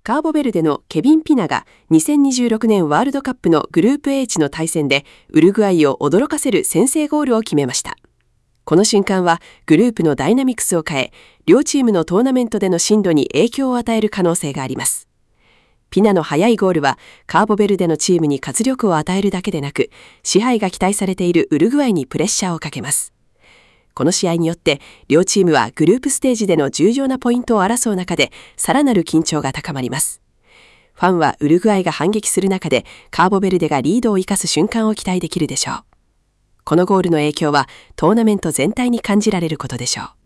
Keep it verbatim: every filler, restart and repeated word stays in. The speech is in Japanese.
カーボベルデのケビン・ピナがにせんにじゅうろくねんワールドカップのグループ H の対戦でウルグアイを驚かせる先制ゴールを決めました。この瞬間はグループのダイナミクスを変え、両チームのトーナメントでの進路に影響を与える可能性があります。ピナの速いゴールはカーボベルデのチームに活力を与えるだけでなく、支配が期待されているウルグアイにプレッシャーをかけます。この試合によって両チームはグループステージでの重要なポイントを争う中でさらなる緊張が高まります。ファンはウルグアイが反撃する中でカーボベルデがリードを生かす瞬間を期待できるでしょう。このゴールの影響はトーナメント全体に感じられることでしょう。